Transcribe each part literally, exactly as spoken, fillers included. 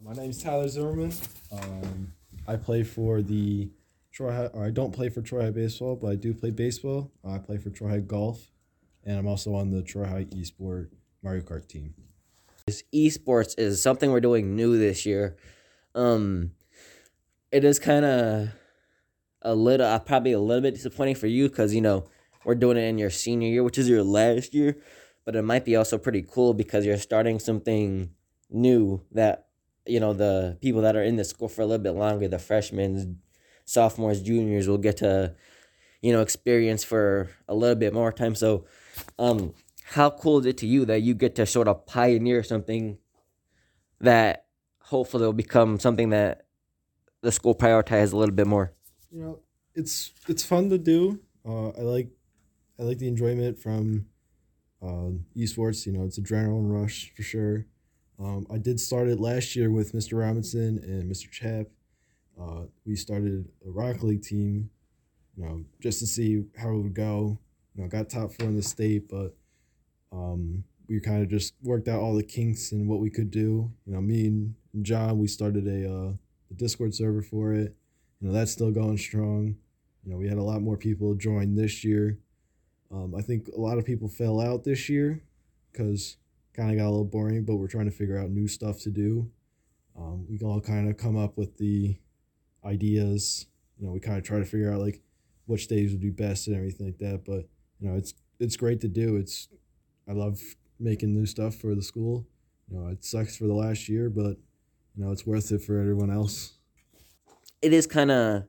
My name's Tyler Zimmerman. Um, I play for the Troy High, or I don't play for Troy High baseball, but I do play baseball. I play for Troy High golf, and I'm also on the Troy High Esport Mario Kart team. Esports is something we're doing new this year. Um, it is kind of a little, uh, probably a little bit disappointing for you because you know we're doing it in your senior year, which is your last year. But it might be also pretty cool because you're starting something new that you know the people that are in the school for a little bit longer, the freshmen, sophomores, juniors, will get to you know experience for a little bit more time. So, um, how cool is it to you that you get to sort of pioneer something that hopefully will become something that the school prioritizes a little bit more? You know, it's it's fun to do. Uh, I like I like the enjoyment from uh, esports. You know, it's adrenaline rush for sure. Um, I did start it last year with Mister Robinson and Mister Chap. Uh, we started a Rocket League team, you know, just to see how it would go. You know, got top four in the state, but um, we kind of just worked out all the kinks and what we could do. You know, me and John, we started a, uh, a Discord server for it. You know, that's still going strong. You know, we had a lot more people join this year. Um, I think a lot of people fell out this year because kind of got a little boring, but we're trying to figure out new stuff to do. Um, we all kind of come up with the ideas. You know, we kind of try to figure out like which days would be best and everything like that. But you know, it's it's great to do. It's I love making new stuff for the school. You know, it sucks for the last year, but you know, it's worth it for everyone else. It is kind of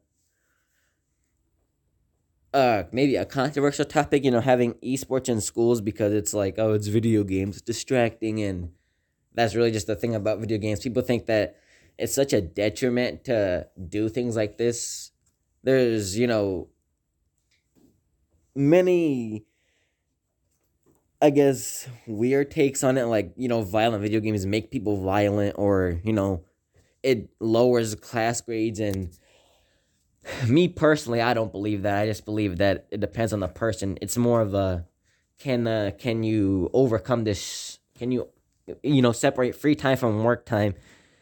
uh maybe a controversial topic, you know, having esports in schools because it's like, oh, it's video games, it's distracting, and that's really just the thing about video games. People think that it's such a detriment to do things like this. There's, you know, many I guess weird takes on it, like, you know, violent video games make people violent, or, you know, it lowers class grades. And me personally, I don't believe that. I just believe that it depends on the person. It's more of a can uh, can you overcome this? Can you you know separate free time from work time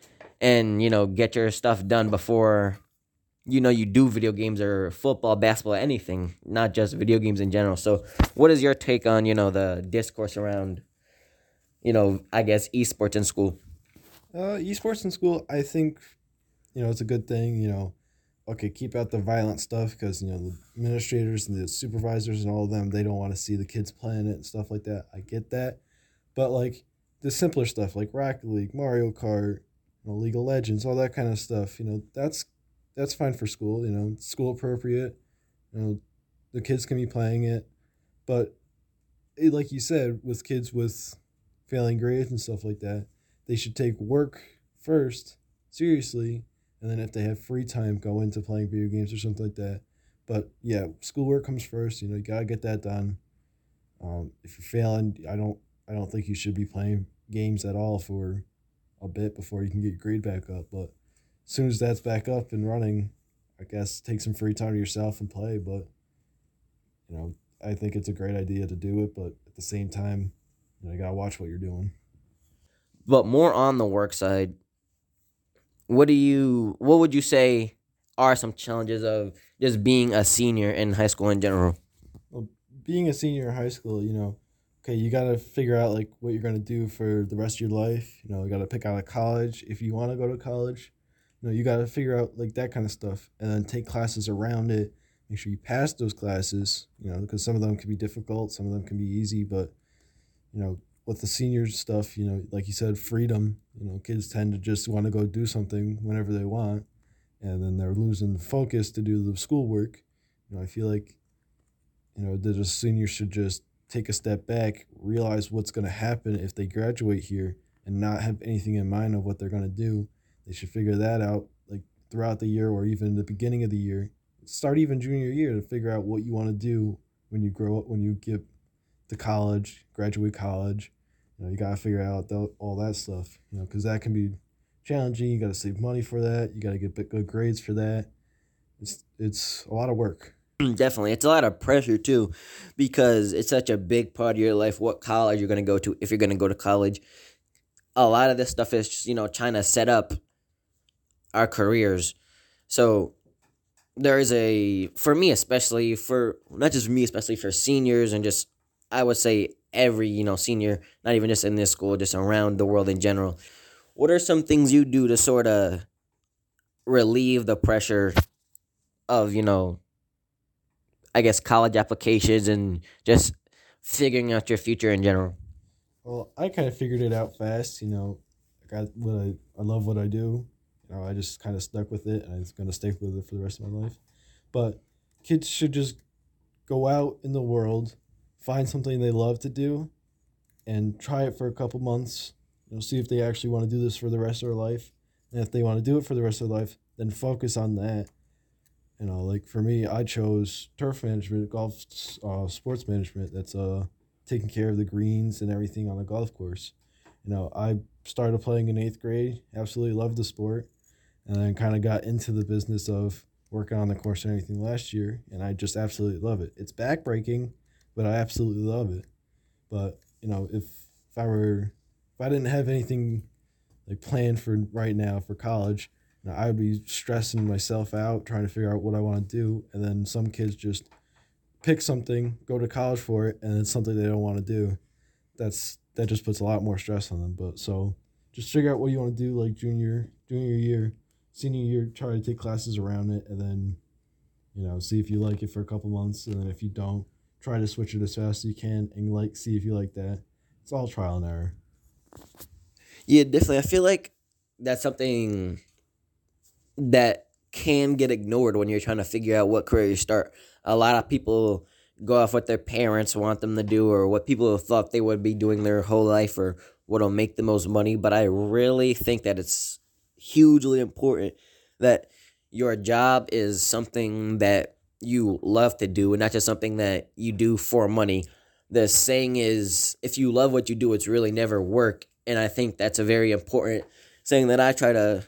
and you know get your stuff done before you know you do video games or football, basketball, anything, not just video games in general. So, what is your take on you know the discourse around you know I guess esports in school? Uh, esports in school, I think, you know, it's a good thing. You know, okay, keep out the violent stuff because you know the administrators and the supervisors and all of them, they don't want to see the kids playing it and stuff like that. I get that, but like the simpler stuff like Rocket League, Mario Kart, you know, League of Legends, all that kind of stuff, you know, that's that's fine for school. You know, school appropriate. You know, the kids can be playing it, but it, like you said, with kids with failing grades and stuff like that, they should take work first seriously, and then if they have free time, go into playing video games or something like that. But yeah, schoolwork comes first. You know, you gotta get that done. Um, if you're failing, I don't, I don't think you should be playing games at all for a bit before you can get your grade back up. But as soon as that's back up and running, I guess take some free time to yourself and play. But you know, I think it's a great idea to do it. But at the same time, you know, you gotta watch what you're doing. But more on the work side, what do you what would you say are some challenges of just being a senior in high school in general? Well, being a senior in high school, you know, okay, you got to figure out like what you're going to do for the rest of your life. You know, you got to pick out a college if you want to go to college. You know, you got to figure out like that kind of stuff and then take classes around it. Make sure you pass those classes, you know, because some of them can be difficult, some of them can be easy, but you know, with the senior stuff, you know, like you said, freedom, you know, kids tend to just want to go do something whenever they want, and then they're losing the focus to do the schoolwork. You know, I feel like you know, the seniors should just take a step back, realize what's going to happen if they graduate here, and not have anything in mind of what they're going to do. They should figure that out like throughout the year or even the beginning of the year. Start even junior year to figure out what you want to do when you grow up, when you get to college, graduate college. You know, you got to figure out th- all that stuff, you know, because that can be challenging. You got to save money for that. You got to get good grades for that. It's, it's a lot of work. Definitely. It's a lot of pressure too because it's such a big part of your life what college you're going to go to if you're going to go to college. A lot of this stuff is just, you know, trying to set up our careers. So there is a for me especially for not just me especially for seniors and just I would say every you know senior, not even just in this school, just around the world in general. What are some things you do to sort of relieve the pressure of you know I guess college applications and just figuring out your future in general? Well, I kind of figured it out fast. You know, I got what I I love what I do. You know, I just kind of stuck with it, and I'm gonna stick with it for the rest of my life. But kids should just go out in the world, find something they love to do, and try it for a couple months. You know, see if they actually want to do this for the rest of their life. And if they want to do it for the rest of their life, then focus on that. You know, like for me, I chose turf management, golf, uh, sports management. That's uh taking care of the greens and everything on a golf course. You know, I started playing in eighth grade. Absolutely loved the sport, and then kind of got into the business of working on the course and everything last year, and I just absolutely love it. It's backbreaking, but I absolutely love it. But you know, if if I were if I didn't have anything like planned for right now for college, you know, I would be stressing myself out trying to figure out what I want to do, and then some kids just pick something, go to college for it, and it's something they don't want to do. That's that just puts a lot more stress on them. But so just figure out what you want to do like junior junior year, senior year, try to take classes around it, and then you know see if you like it for a couple months, and then if you don't, try to switch it as fast as you can and like see if you like that. It's all trial and error. Yeah, definitely. I feel like that's something that can get ignored when you're trying to figure out what career you start. A lot of people go off what their parents want them to do or what people have thought they would be doing their whole life or what'll make the most money. But I really think that it's hugely important that your job is something that you love to do and not just something that you do for money. The saying is, if you love what you do, it's really never work. And I think that's a very important saying that I try to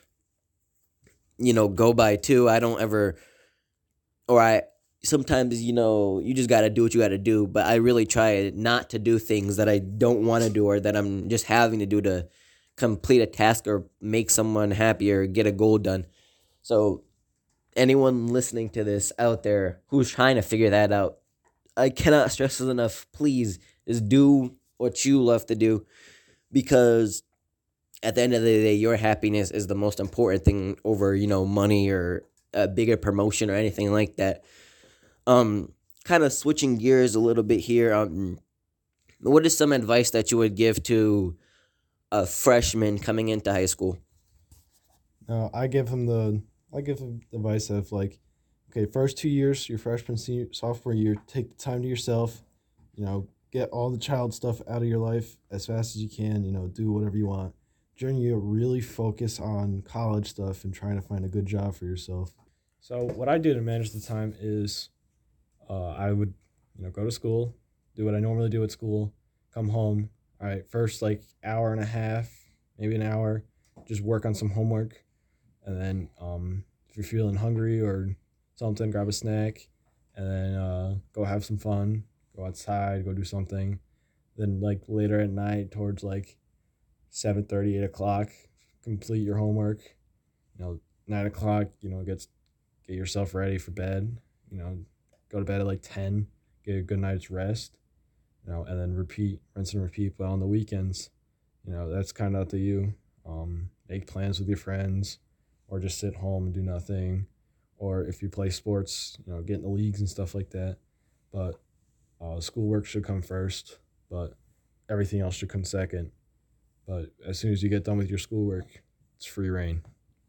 you know, go by too. I don't ever, or I sometimes, you know, you just got to do what you got to do. But I really try not to do things that I don't want to do or that I'm just having to do to complete a task or make someone happy or get a goal done. So, anyone listening to this out there who's trying to figure that out, I cannot stress this enough. Please just do what you love to do because at the end of the day, your happiness is the most important thing over, you know, money or a bigger promotion or anything like that. Um, kind of switching gears a little bit here. Um, what is some advice that you would give to a freshman coming into high school? Now I give him the I give him the advice of like, okay, first two years, your freshman, senior, sophomore year, take the time to yourself. You know, get all the child stuff out of your life as fast as you can. You know, do whatever you want. During year, really focus on college stuff and trying to find a good job for yourself. So what I do to manage the time is uh, I would, you know, go to school, do what I normally do at school, come home. All right, first like hour and a half, maybe an hour, just work on some homework, and then um, if you're feeling hungry or something, grab a snack, and then uh, go have some fun, go outside, go do something. Then like later at night, towards like seven thirty, eight o'clock, complete your homework. You know, nine o'clock, you know, get get yourself ready for bed. You know, go to bed at like ten, get a good night's rest. You know, and then repeat, rinse and repeat. But on the weekends, you know, that's kind of up to you. Um, make plans with your friends, or just sit home and do nothing. Or if you play sports, you know, get in the leagues and stuff like that. But uh, schoolwork should come first, but everything else should come second. But as soon as you get done with your schoolwork, it's free reign.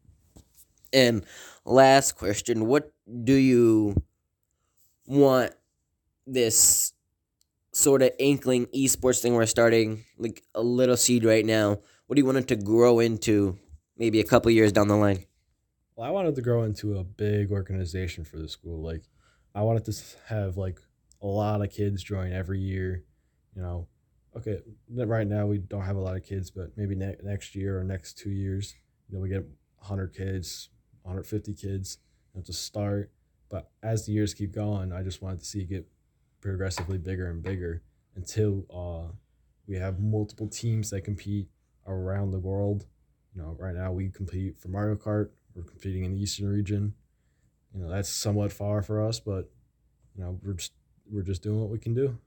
And last question, what do you want this sort of inkling esports thing we're starting, like a little seed right now? What do you want it to grow into maybe a couple years down the line? Well, I wanted to grow into a big organization for the school. Like, I wanted to have like a lot of kids join every year. You know, okay, right now we don't have a lot of kids, but maybe ne- next year or next two years, you know, we get one hundred kids, one hundred fifty kids, you know, to start. But as the years keep going, I just wanted to see it get progressively bigger and bigger until uh, we have multiple teams that compete around the world. You know, right now we compete for Mario Kart. we're competing in the Eastern region. You know, that's somewhat far for us, but you know, we're just we're just doing what we can do.